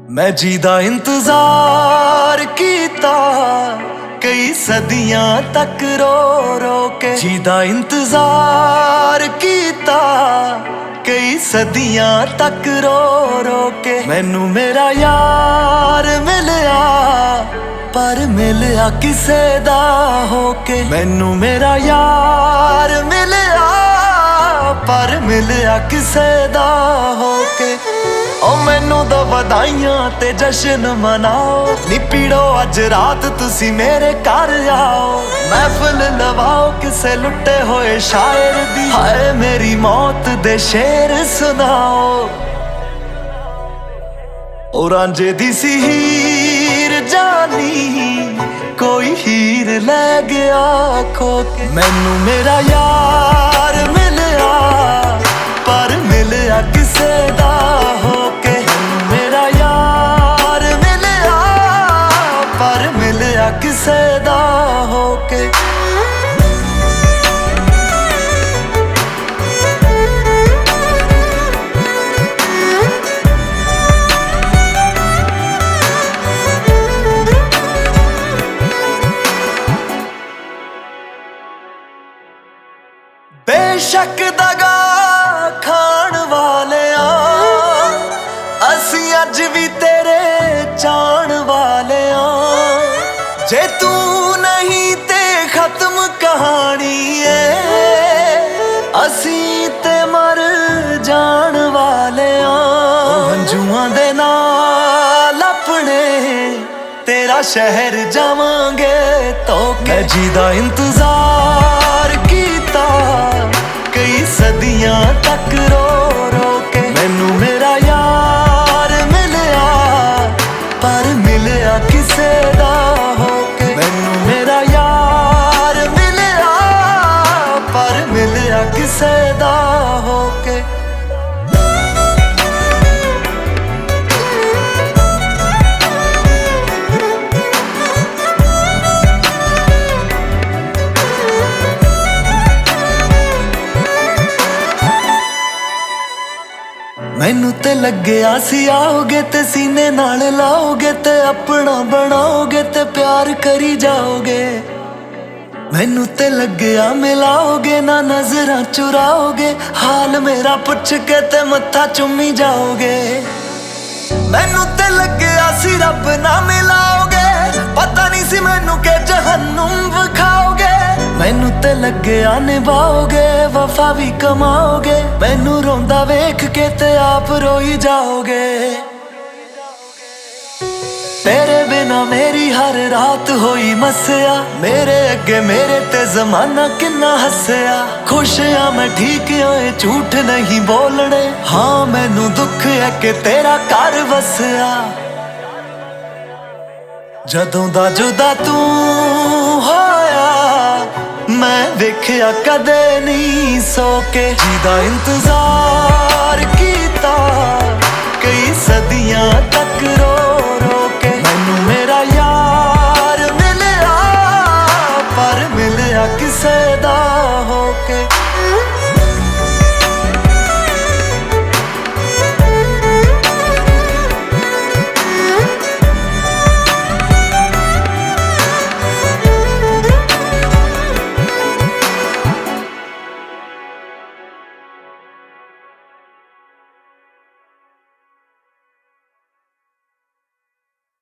मैं जीदा इंतजार कीता कई सदियां तक रो रो के। जीदा इंतजार कीता कई सदियां तक रो रो के। मैनू मेरा यार मिलिया पर मिलिया किसे दा होके। मैनू मेरा यार मिलिया पर मिलिया किसे दा होके। ओ मैनू दो वधाइयां ते जश्न मनाओ नी पीड़ो अज रात तुसी मेरे घर आओ। महफिल लवाओ किसे लुटे होए शायर दी, हाय मेरी मौत दे शेर सुनाओ। ओ रांझे दी सी हीर जानी कोई हीर ले गया खो के। मैनू मेरा यार मिलिया पर मिलिया किसे दा होके। मेरा यार मिलिया पर मिलिया किसे दा होके। बेशक दगा खान वाले असी अज भी तेरे चाण वाले जे तू नहीं ते खत्म कहानी है असी ते मर जान वाले हंजुआं दे नाल अपने तेरा शहर जावांगे तो। मैं जीदा इंतजार कीता कई सदियां तक रो रो के। मैनू मेरा यार मिलिया पर मिलिया किसे दा होके। मैनू मेरा यार मिलिया पर मिलिया किसे दा होके। मैनू ते लग्या सी आओगे ते सीने नाल लाओगे ते अपना बनाओगे ते प्यार करी जाओगे। मैनू ते लग्या मिलाओगे ना नजरां चुराओगे, हाल मेरा पुछ के ते मत्था चुम्मी जाओगे। मैनू ते लग्या सी रब ना मिलाओगे, पता नहीं सी मैनू के जहन्नुम विखाओगे। मैनू ते लग्या निभाओगे वफा भी कमाओगे, मैनू रोंदा वेख के ते आप रोई जाओगे। तेरे बिना मेरी हर रात होई मस्या, मेरे अगे मेरे ते जमाना किन्ना हसया। खुश हाँ मैं ठीक होए झूठ नहीं बोलने, हाँ मैनू दुख है कि तेरा घर वसया। जदों दा जुदा तू होया मैं वेख्या कदे नहीं सो के। जीदा इंतजार कीता